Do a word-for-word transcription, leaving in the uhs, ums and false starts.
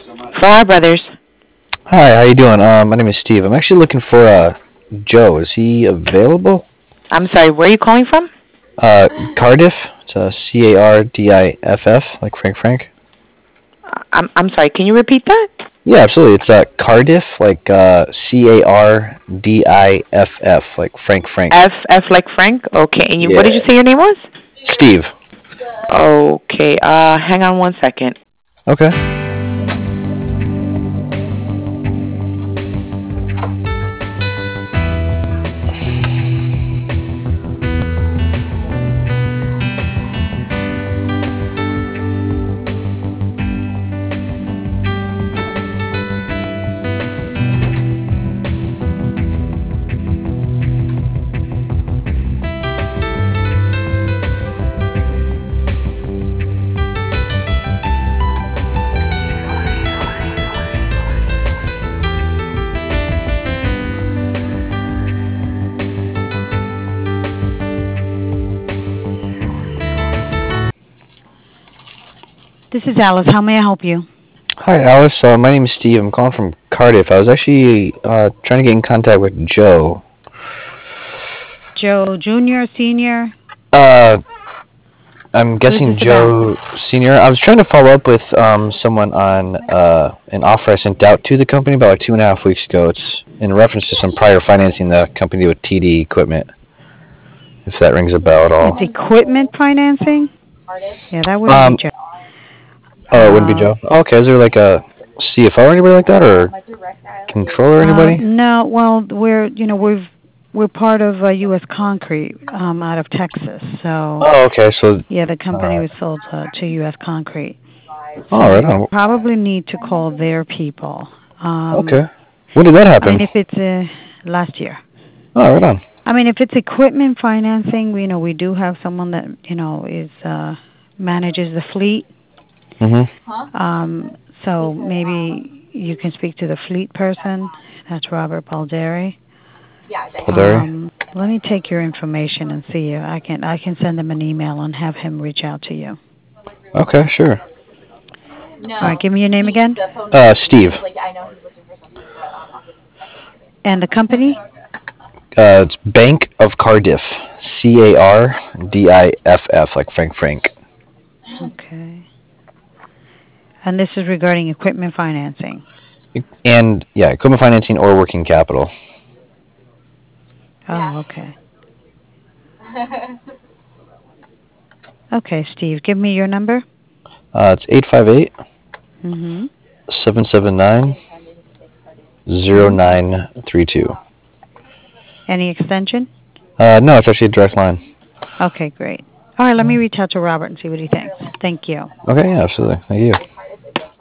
Farrar Brothers. Hi, how you doing? Uh, my name is Steve. I'm actually looking for uh, Joe. Is he available? I'm sorry, where are you calling from? Uh, Cardiff. It's uh, C A R D I F F, like Frank Frank. I'm I'm sorry, can you repeat that? Yeah, absolutely. It's uh, Cardiff, like uh, C A R D I F F, like Frank Frank. F F like Frank? Okay, and you, what did you Yeah. say your name was? Steve. Okay, uh, hang on one second. Okay. This is Alice. How may I help you? Hi, Alice. Uh, my name is Steve. I'm calling from Cardiff. I was actually uh, trying to get in contact with Joe. Joe Junior, Senior? Uh, I'm What is guessing this about? Joe Senior. I was trying to follow up with um, someone on uh, an offer I sent out to the company about like two and a half weeks ago. It's in reference to some prior financing the company with T D equipment, if that rings a bell at It's all. equipment financing? Yeah, that wouldn't be Um, Joe. oh, it wouldn't be Uh, Joe. Okay, is there like a C F O or anybody like that, or controller or uh, anybody? no, well, we're, you know, we've, we're part of uh, U S. Concrete um, out of Texas. So, Oh, okay. So, yeah, the all company right. was sold uh, to U S. Concrete. So All you right. Oh, probably need to call their people. Um, okay. When did that I mean, happen? if it's uh, last year. Oh, right on. I mean, if it's equipment financing, you know, we do have someone that, you know, is uh, manages the fleet. Mhm. Um, so maybe you can speak to the fleet person. That's Robert Balderi. Paul Um, let me take your information and see you. I can I can send him an email and have him reach out to you. Okay, sure. All right, give me your name again Uh, Steve. and the company. Uh, it's Bank of Cardiff. C A R D I F F, like Frank Frank. Okay. And this is regarding equipment financing. And yeah, equipment financing or working capital. Oh, okay. Okay, Steve, give me your number. Uh, it's eight five eight, Mhm. seven seven nine, zero Mhm. nine three two. Any extension? Uh, no, it's actually a direct line. Okay, great. All right, let me reach out to Robert and see what he thinks. Thank you. Okay, yeah, absolutely. Thank you.